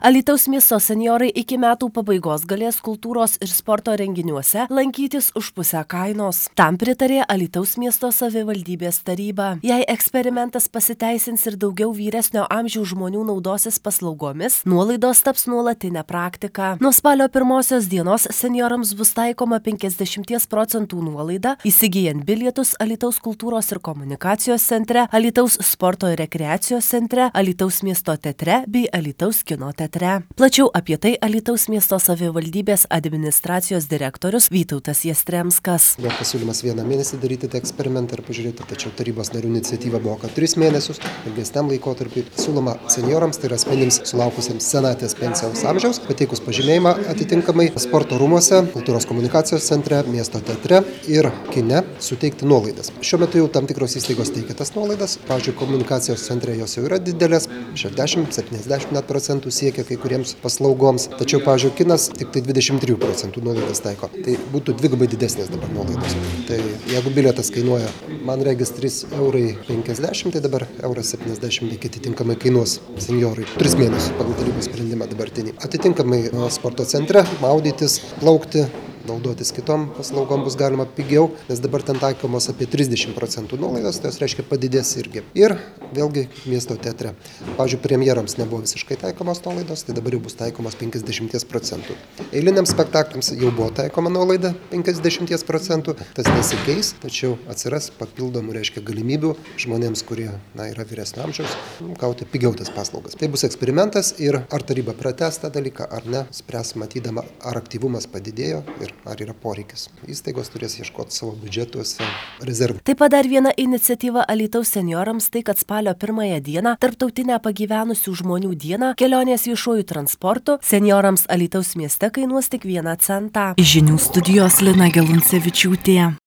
Alytaus miesto senjorai iki metų pabaigos galės kultūros ir sporto renginiuose lankytis už pusę kainos. Tam pritarė Alytaus miesto savivaldybės taryba. Jei eksperimentas pasiteisins ir daugiau vyresnio amžiaus žmonių naudosis paslaugomis, nuolaidos taps nuolatinė praktika. Nuo spalio 1 dienos senjorams bus taikoma 50% nuolaida, įsigyjant bilietus Alytaus kultūros ir komunikacijos centre, Alytaus sporto ir rekreacijos centre, Alytaus miesto teatre bei Alytaus kino teatre. Plačiau apie tai Alytaus miesto savivaldybės administracijos direktorius Vytautas Jastremskas. Buvo pasiūlymas 1 mėnesį daryti tą eksperimentą ir pažiūrėti, tačiau tarybos narių iniciatyva buvo, kad 3 mėnesius, ilgesniam laikotarpiui siūloma senjorams, tai yra asmenims sulaukusiems senatvės pensijos amžiaus, pateikus pažymėjimą atitinkamai sporto rūmuose, kultūros komunikacijos centre, miesto teatre ir kine suteikti nuolaidas. Šiuo metu jau tam tikros įstaigos teikia tas nuolaidas, pavyzdžiui, komunikacijos centre jos jau yra didelės, 60-70 net procentų siekia kai kuriems paslaugoms, tačiau, pavyzdžiui, kinas tik tai 23% nuolaidas taiko. Tai būtų dvigubai didesnės dabar nuolaidos. Tai jeigu bilietas kainuoja, man regis 3,50 €, tai dabar 1,70 € atitinkamai kainuos senjorui. 3 mėnesius pagal tarybos sprendimą dabartinį. Atitinkamai sporto centre maudytis, plaukti, naudotis kitom paslaugom bus galima pigiau, nes dabar ten taikomos apie 30% nuolaidos, tai jos reiškia padidės irgi. Ir vėlgi miesto teatre. Pavyzdžiui, premjerams nebuvo visiškai taikomos nuolaidos, tai dabar jau bus taikomos 50%. Eiliniams spektakliams jau buvo taikoma nuolaida 50%, tas nesikeis, tačiau atsiras papildomų, reiškia, galimybių žmonėms, kurie yra vyresnio amžiaus, gauti pigiau tas paslaugas. Tai bus eksperimentas ir ar taryba pratęs tą dalyką ar ne, spręs matydama, ar aktyvumas padidėjo ir ar yra poreikis. Įstaigos turės ieškoti savo biudžetuose rezervų. Taip pat dar viena iniciatyva Alytaus senjorams tai, kad spalio 1 dieną, tarptautinę pagyvenusių žmonių dieną, kelionės viešuoju transportu senjorams Alytaus mieste kainuos tik 1 centą. Žinių studijos Lina Geluncevičiūtė.